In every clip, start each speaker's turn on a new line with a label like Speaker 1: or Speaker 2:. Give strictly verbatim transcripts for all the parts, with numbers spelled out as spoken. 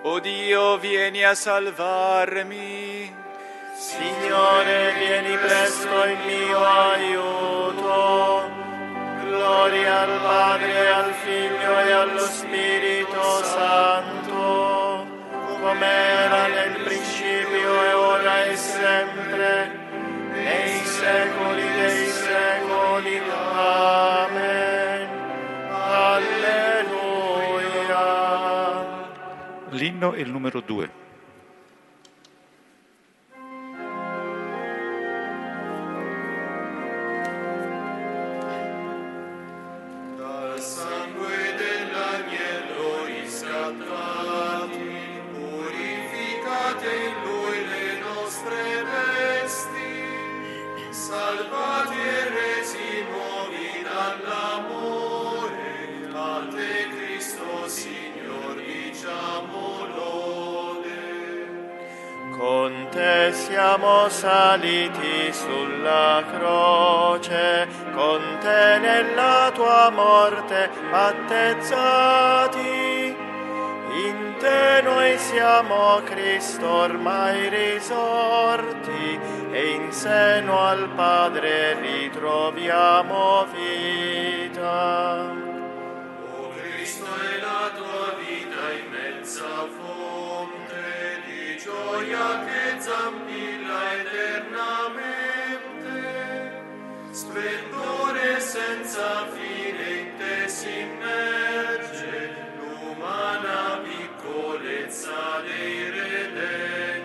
Speaker 1: O Dio, vieni a salvarmi.
Speaker 2: Signore, vieni presto in mio aiuto. Gloria al Padre, al Figlio e allo Spirito Santo, come era nel principio e ora e sempre, nei secoli dei secoli. Amen. Alleluia.
Speaker 3: L'inno è il numero due.
Speaker 2: Salvati e resi nuovi dall'amore, a te Cristo Signor diciamo lode. Con te siamo saliti sulla croce, con te nella tua morte battezzati. In te noi siamo Cristo ormai risorti, e in seno al Padre ritroviamo vita. O Cristo, è la tua vita immensa fonte di gioia che zampilla eternamente, splendore senza fine in te si immerge, l'umana piccolezza dei redenti.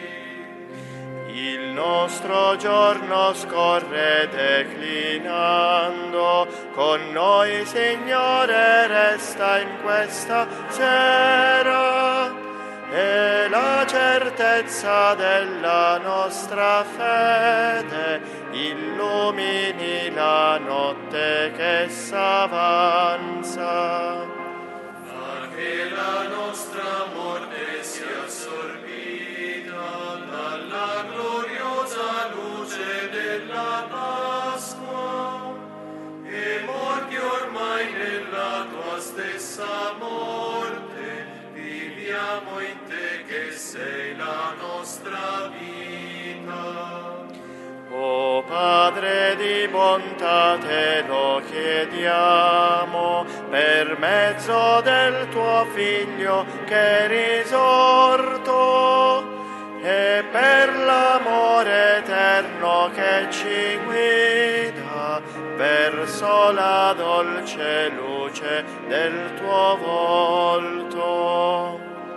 Speaker 2: Il nostro giorno scorre declinando, con noi Signore resta in questa sera, e la certezza della nostra fede illumini la notte che s'avanza. Fa che la nostra morte sia assorbita dalla gloriosa luce della Pasqua, e morti ormai nella tua stessa morte, viviamo in te che sei la nostra vita. O Padre di bontà, te lo chiediamo, per mezzo del tuo Figlio che è risorto, e per l'amore eterno che ci guida verso la dolce luce del tuo volto.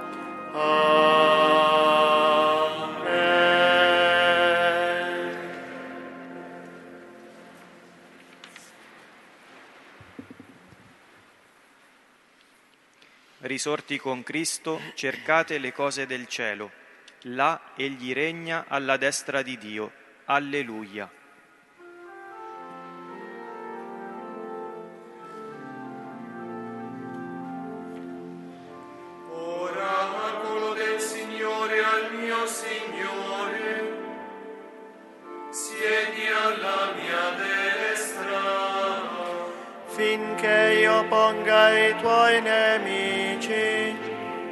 Speaker 2: Amen.
Speaker 4: Risorti con Cristo, cercate le cose del cielo. Là egli regna alla destra di Dio. Alleluia.
Speaker 2: Oracolo del Signore al mio Signore, siedi alla mia destra, finché io ponga i tuoi nemici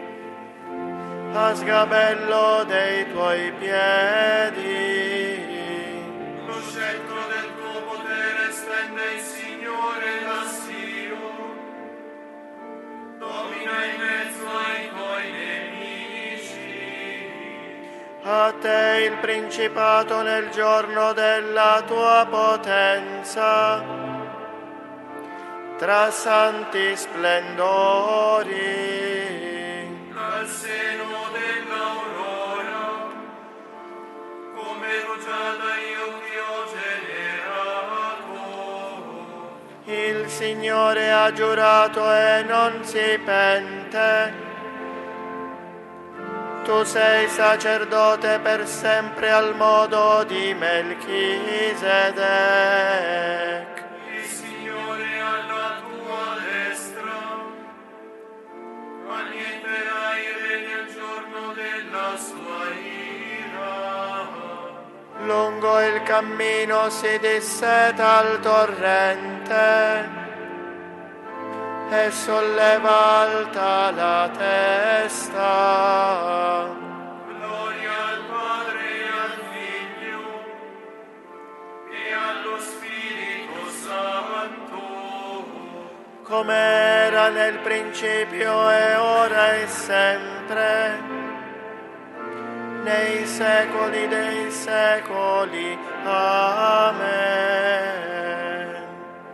Speaker 2: a sgabello dei tuoi piedi. Lo scettro del tuo potere stende il Signore da Sion, domina in mezzo ai tuoi nemici. A te il principato nel giorno della tua potenza, tra santi splendori. Dal seno dell'aurora, come rugiada io ti ho generato. Il Signore ha giurato e non si pente. Tu sei sacerdote per sempre al modo di Melchisedec. Il Signore alla tua destra annienterà i re nel giorno della sua ira. Lungo il cammino si disseta il torrente,
Speaker 5: e solleva alta la testa.
Speaker 2: Gloria al Padre e al Figlio e allo Spirito Santo,
Speaker 5: come era nel principio e ora e sempre, nei secoli dei secoli. Amen.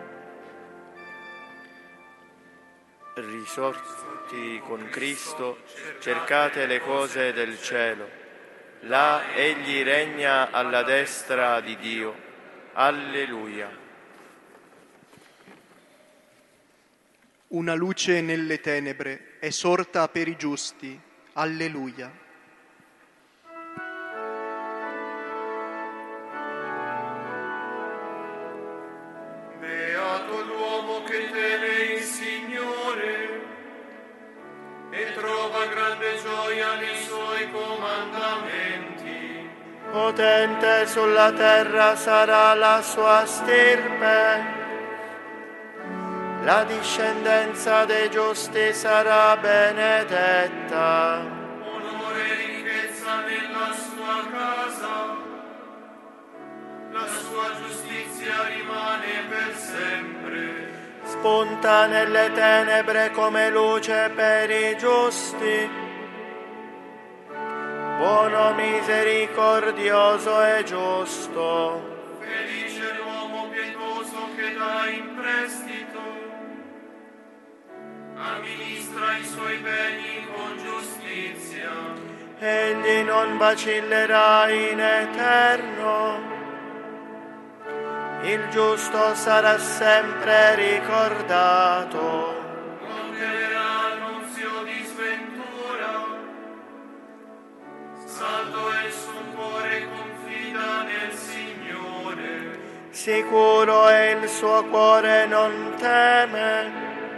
Speaker 5: Risorti con Cristo, cercate le cose del cielo. Là egli regna alla destra di Dio. Alleluia.
Speaker 6: Una luce nelle tenebre è sorta per i giusti. Alleluia.
Speaker 2: beato l'uomo che teme il Signore e trova grande gioia nei suoi comandamenti.
Speaker 5: Potente sulla terra sarà la sua stirpe, la discendenza dei giusti sarà benedetta.
Speaker 2: Onore e ricchezza nella sua casa, la sua giustizia rimane per sempre.
Speaker 5: Spunta nelle tenebre come luce per i giusti, buono, misericordioso e giusto.
Speaker 2: Felice l'uomo pietoso che dà in prestito, amministra i suoi beni con giustizia.
Speaker 5: Egli non vacillerà in eterno, il giusto sarà sempre ricordato.
Speaker 2: Non temerà annunzio di sventura, saldo è il suo cuore, confida nel Signore.
Speaker 5: Sicuro è il suo cuore, non teme,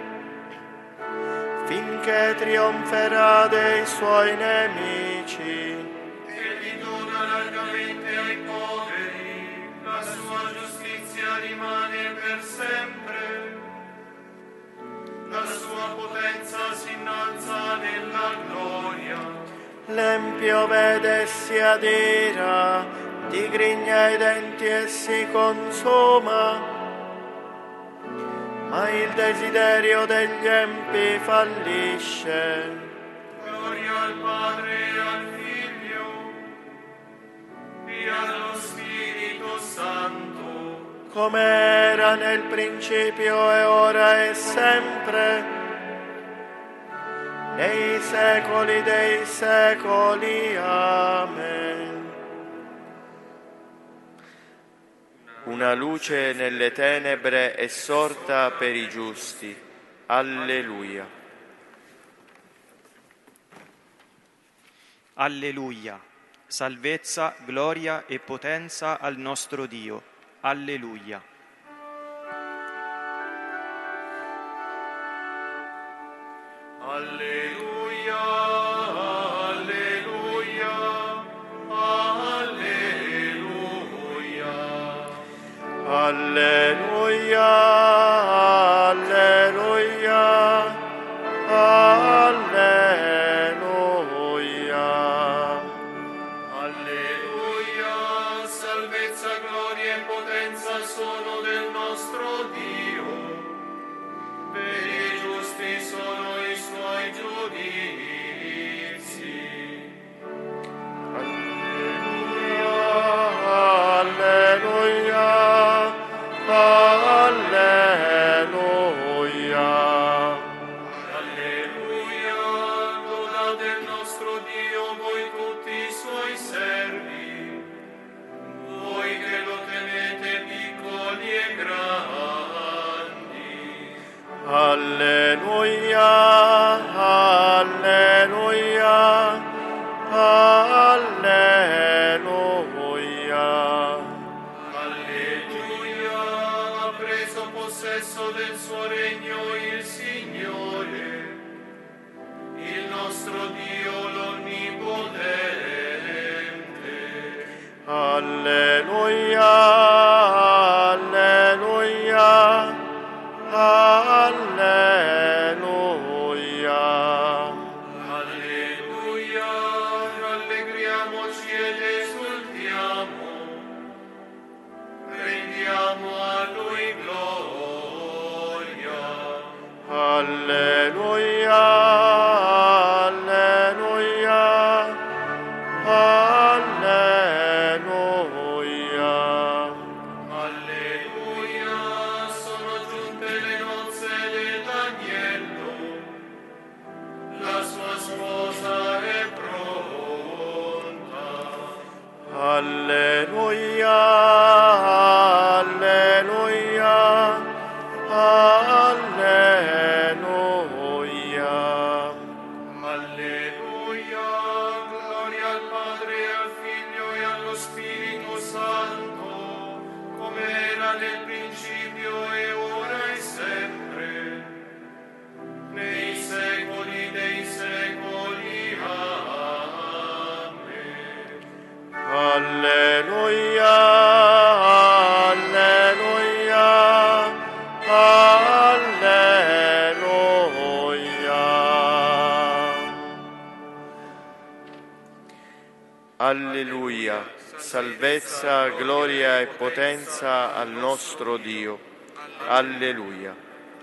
Speaker 5: finché trionferà dei suoi nemici.
Speaker 2: Egli dona largamente ai poveri, la sua giustizia rimane per sempre. La sua potenza si innalza nella gloria.
Speaker 5: L'empio vede e si adira, digrigna i denti e si consuma, ma il desiderio degli empi fallisce.
Speaker 2: Gloria al Padre e al Figlio e allo Spirito Santo,
Speaker 5: come era nel principio e ora e sempre, nei secoli dei secoli. Amen. Una luce nelle tenebre è sorta per i giusti. Alleluia.
Speaker 4: Alleluia. Salvezza, gloria e potenza al nostro Dio. Alleluia.
Speaker 2: alleluia, alleluia, alleluia.
Speaker 5: Alleluia, alleluia, alleluia.
Speaker 2: Alleluia, salvezza, gloria e potenza sono del nostro Dio. Per i giusti sono i suoi giudizi.
Speaker 5: Alleluia, alleluia, alleluia.
Speaker 2: Alleluia, lodate il nostro Dio, voi tutti i suoi servi, voi che lo temete piccoli e grandi.
Speaker 5: Alleluia, alleluia, alleluia.
Speaker 2: Alleluia, ha preso possesso del suo regno il Signore, il nostro Dio l'Onnipotente.
Speaker 5: Alleluia, alleluia, alleluia. Alleluia, salvezza, gloria e potenza al nostro Dio. Alleluia.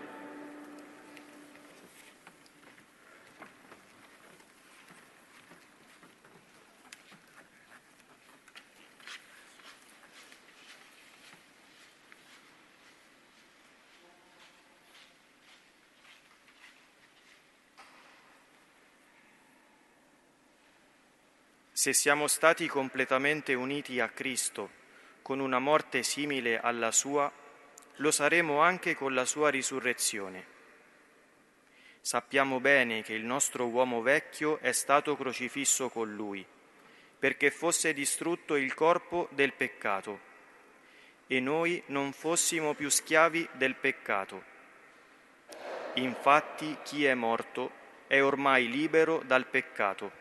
Speaker 4: Se siamo stati completamente uniti a Cristo con una morte simile alla sua, lo saremo anche con la sua risurrezione. Sappiamo bene che il nostro uomo vecchio è stato crocifisso con lui, perché fosse distrutto il corpo del peccato, e noi non fossimo più schiavi del peccato. Infatti, chi è morto è ormai libero dal peccato.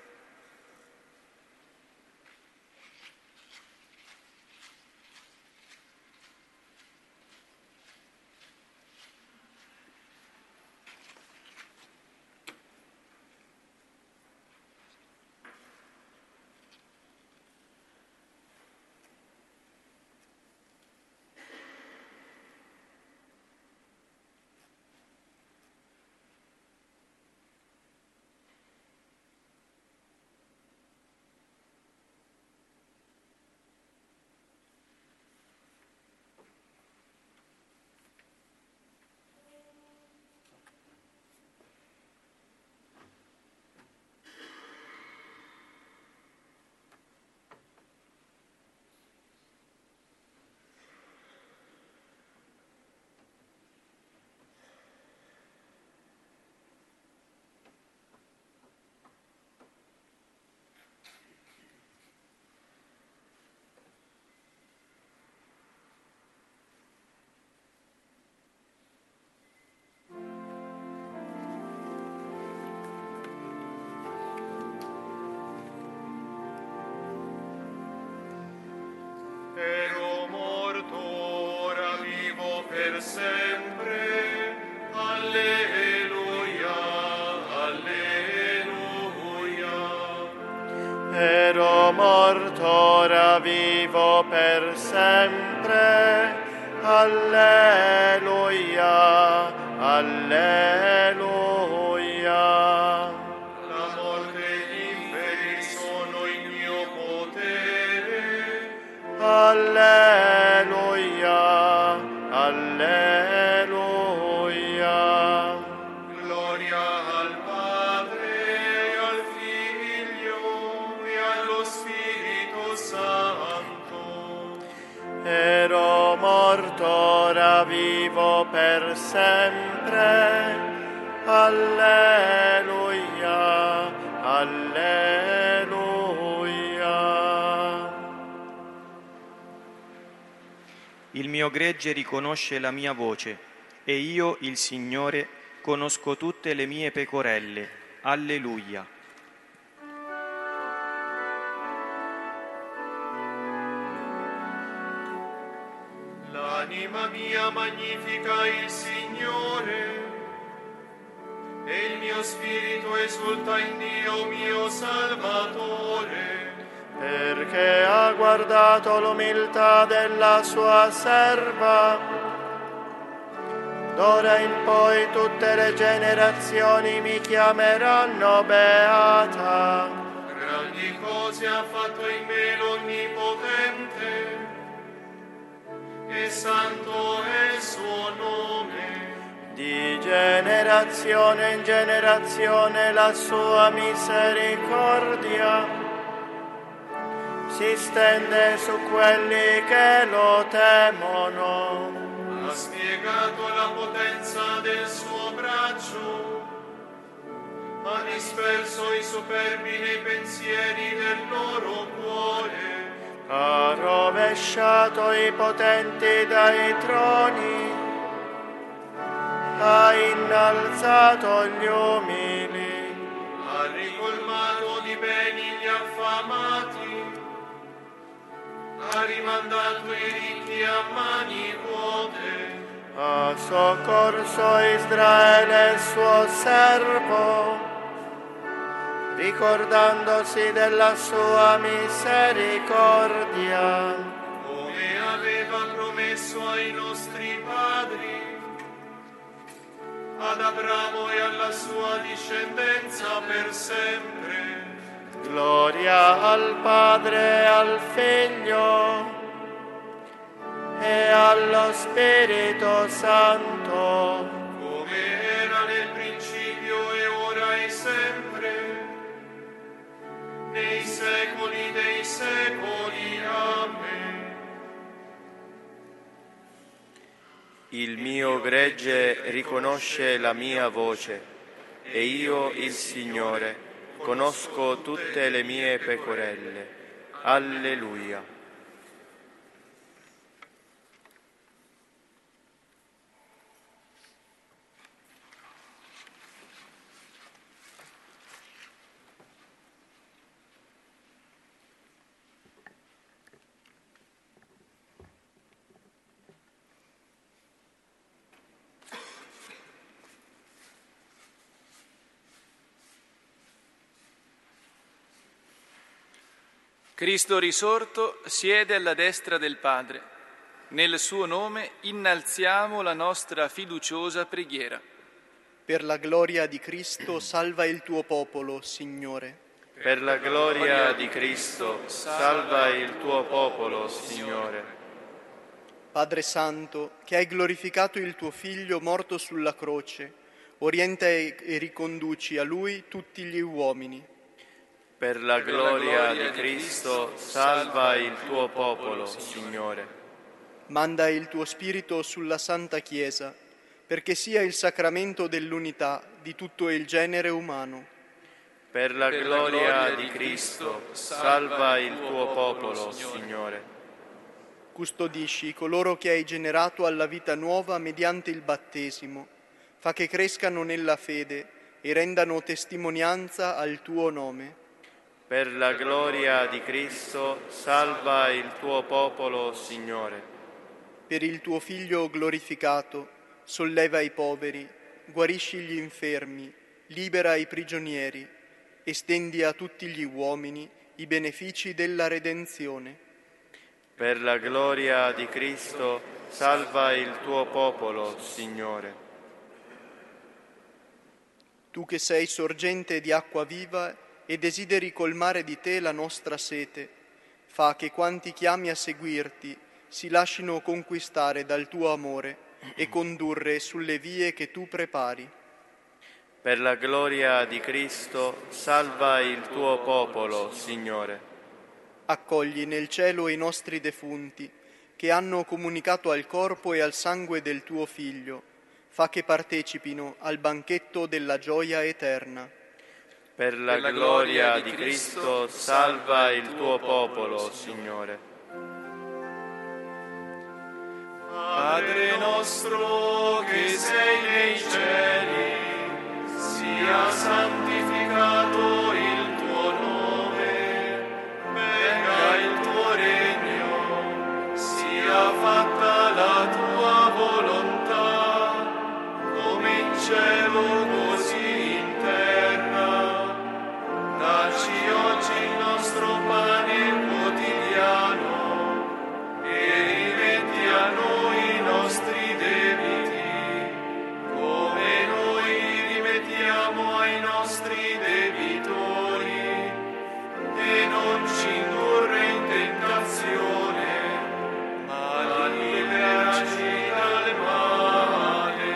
Speaker 2: Ero morto, ora vivo per sempre. Alleluia, alleluia.
Speaker 5: Ero morto, ora vivo per sempre. Alleluia, alleluia.
Speaker 2: La morte e gli inferi sono il mio potere.
Speaker 5: Alleluia, alleluia.
Speaker 2: Gloria al Padre, e al Figlio e allo Spirito Santo.
Speaker 5: Ero morto, ora vivo per sempre. Alleluia, alleluia.
Speaker 4: Il mio gregge riconosce la mia voce, e io, il Signore, conosco tutte le mie pecorelle. Alleluia.
Speaker 2: L'anima mia magnifica il Signore, e il mio spirito esulta in Dio mio Salvatore,
Speaker 5: Perché ha guardato l'umiltà della sua serva. D'ora in poi tutte le generazioni mi chiameranno beata.
Speaker 2: grandi cose ha fatto in me l'Onnipotente, e santo è il suo nome.
Speaker 5: Di generazione in generazione la sua misericordia si stende su quelli che lo temono.
Speaker 2: Ha spiegato la potenza del suo braccio, ha disperso i superbi nei pensieri del loro cuore.
Speaker 5: Ha rovesciato i potenti dai troni, ha innalzato gli umili,
Speaker 2: Ha ricolmato di beni gli affamati, ha rimandato i ricchi a mani vuote.
Speaker 5: ha soccorso Israele suo servo, ricordandosi della sua misericordia,
Speaker 2: Come aveva promesso ai nostri padri, ad Abramo e alla sua discendenza per sempre.
Speaker 5: gloria al Padre e al Figlio e allo Spirito Santo,
Speaker 2: Come era nel principio e ora e sempre, nei secoli dei secoli. Amen.
Speaker 5: il mio gregge riconosce la mia voce e io, il Signore, conosco tutte le mie pecorelle. Alleluia.
Speaker 1: Cristo risorto siede alla destra del Padre. Nel suo nome innalziamo la nostra fiduciosa preghiera.
Speaker 6: Per la gloria di Cristo salva il tuo popolo, Signore.
Speaker 5: Per la gloria di Cristo, salva il tuo popolo, Signore.
Speaker 6: Padre Santo, che hai glorificato il tuo Figlio morto sulla croce, orienta e e riconduci a Lui tutti gli uomini.
Speaker 5: Per la gloria di Cristo, salva il tuo popolo, Signore.
Speaker 6: Manda il tuo Spirito sulla Santa Chiesa, perché sia il sacramento dell'unità di tutto il genere umano.
Speaker 5: Per la gloria di Cristo, salva il tuo popolo, Signore.
Speaker 6: Custodisci coloro che hai generato alla vita nuova mediante il battesimo, fa che crescano nella fede e rendano testimonianza al tuo nome.
Speaker 5: Per la gloria di Cristo, salva il tuo popolo, Signore.
Speaker 6: Per il tuo Figlio glorificato, solleva i poveri, guarisci gli infermi, libera i prigionieri, estendi a tutti gli uomini i benefici della redenzione.
Speaker 5: Per la gloria di Cristo, salva il tuo popolo, Signore.
Speaker 6: Tu che sei sorgente di acqua viva e desideri colmare di te la nostra sete, fa che quanti chiami a seguirti si lascino conquistare dal tuo amore e condurre sulle vie che tu prepari.
Speaker 5: Per la gloria di Cristo, salva il tuo popolo, Signore.
Speaker 6: Accogli nel cielo i nostri defunti, che hanno comunicato al corpo e al sangue del tuo Figlio, fa che partecipino al banchetto della gioia eterna.
Speaker 5: Per la gloria di Cristo, salva il tuo popolo, Signore.
Speaker 2: Padre nostro che sei nei cieli, sia santificato il tuo nome, venga il tuo regno, sia fatta la tua volontà, come in cielo così in terra. Dacci oggi il nostro pane quotidiano e rimetti a noi i nostri debiti, come noi rimettiamo ai nostri debitori, e non ci indurre in tentazione, ma liberaci dal male.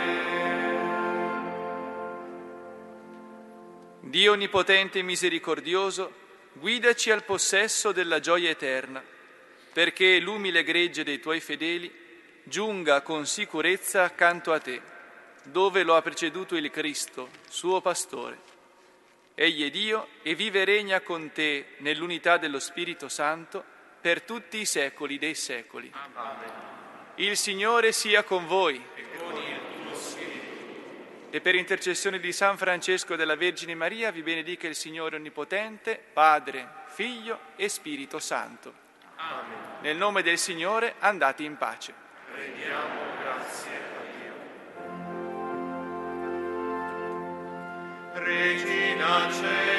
Speaker 1: Dio onnipotente e misericordioso, guidaci al possesso della gioia eterna, perché l'umile gregge dei tuoi fedeli giunga con sicurezza accanto a te, dove lo ha preceduto il Cristo, suo pastore. Egli è Dio e vive e regna con te nell'unità dello Spirito Santo per tutti i secoli dei secoli.
Speaker 5: Amen.
Speaker 1: Il Signore sia con voi.
Speaker 5: E con il tuo spirito.
Speaker 1: E per intercessione di San Francesco e della Vergine Maria vi benedica il Signore Onnipotente, Padre, Figlio e Spirito Santo.
Speaker 5: Amen.
Speaker 1: Nel nome del Signore andate in pace.
Speaker 5: Preghiamo grazie a Dio. Regina Celi,